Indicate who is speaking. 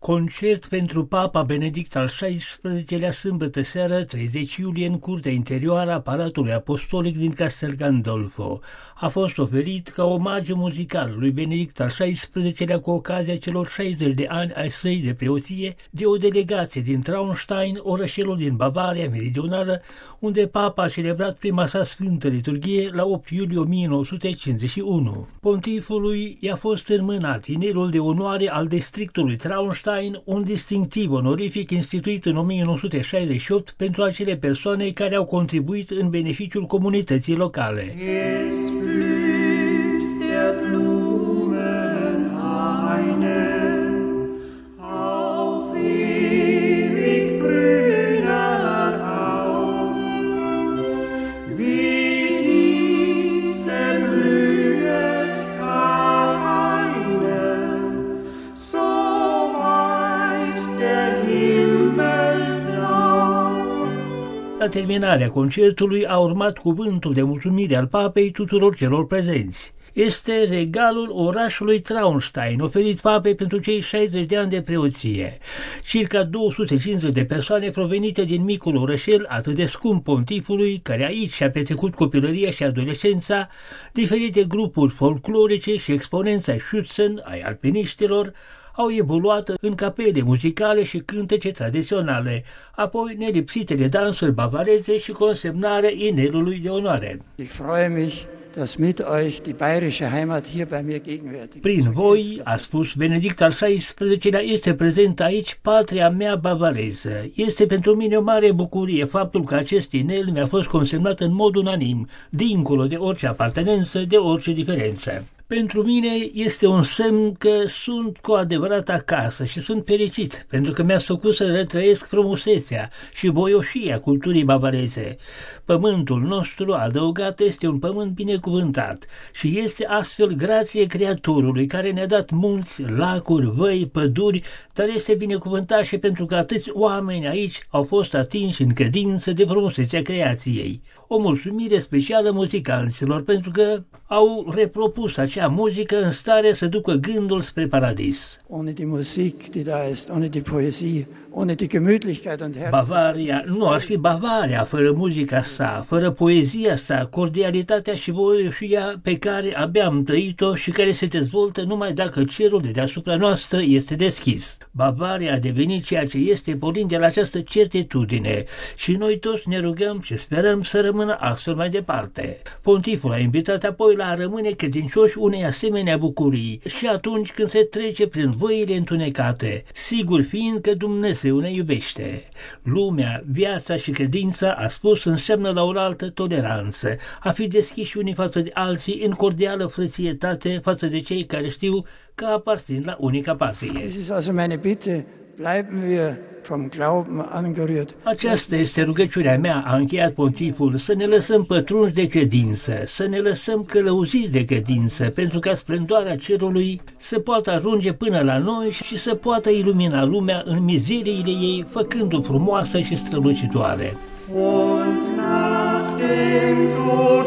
Speaker 1: Concert pentru Papa Benedict al XVI-lea sâmbătă seară, 30 iulie, în curtea interioară a Palatului Apostolic din Castel Gandolfo. A fost oferit ca omagiu muzical lui Benedict al XVI-lea cu ocazia celor 60 de ani ai săi de preoție de o delegație din Traunstein, orășelul din Bavaria meridională, unde Papa a celebrat prima sa sfântă liturghie la 8 iulie 1951. Pontifului i-a fost înmânat inelul de onoare al districtului Traunstein, un distinctiv onorific instituit în 1968 pentru acele persoane care au contribuit în beneficiul comunității locale. La terminarea concertului a urmat cuvântul de mulțumire al papei tuturor celor prezenți. Este regalul orașului Traunstein, oferit papei pentru cei 60 de ani de preoție. Circa 250 de persoane provenite din micul orășel atât de scump pontifului, care aici și-a petrecut copilăria și adolescența, diferite grupuri folclorice și exponenți ai Schützen, ai alpiniștilor, au evoluat în capele muzicale și cântece tradiționale, apoi nelipsitele dansuri bavareze și consemnarea inelului de onoare. Prin voi, a spus Benedict al XVI-lea, este prezent aici patria mea bavareză. Este pentru mine o mare bucurie faptul că acest inel mi-a fost consemnat în mod unanim, dincolo de orice apartenență, de orice diferență. Pentru mine este un semn că sunt cu adevărat acasă și sunt fericit, pentru că mi-a făcut să retrăiesc frumusețea și voioșia culturii bavareze. Pământul nostru, adăugat, este un pământ binecuvântat și este astfel grație Creatorului care ne-a dat munți, lacuri, văi, păduri, dar este binecuvântat și pentru că atâți oameni aici au fost atinși în credință de frumusețea creației. O mulțumire specială muzicanților pentru că au repropus acea muzică în stare să ducă gândul spre paradis. Bavaria nu ar fi Bavaria fără muzica sa, fără poezia sa, cordialitatea și voioșia pe care abia am trăit-o și care se dezvoltă numai dacă cerul de deasupra noastră este deschis. Bavaria a devenit ceea ce este pornind de la această certitudine și noi toți ne rugăm și sperăm să rămână astfel mai departe. Pontiful a invitat apoi la a rămâne credincioși unei asemenea bucurii și atunci când se trece prin văile întunecate, sigur fiind că Dumnezeu ne iubește. Lumea, viața și credința, a spus, înseamnă la oaltă toleranță, a fi deschiși unii față de alții în cordială frățietate față de cei care știu că aparțin la unica pasie. Aceasta este rugăciunea mea, a încheiat pontiful, să ne lăsăm pătrunși de credință, să ne lăsăm călăuziți de credință, pentru ca splendoarea cerului să poată ajunge până la noi și să poată ilumina lumea în mizeriile ei, făcând-o frumoasă și strălucitoare. Und nach dem Tod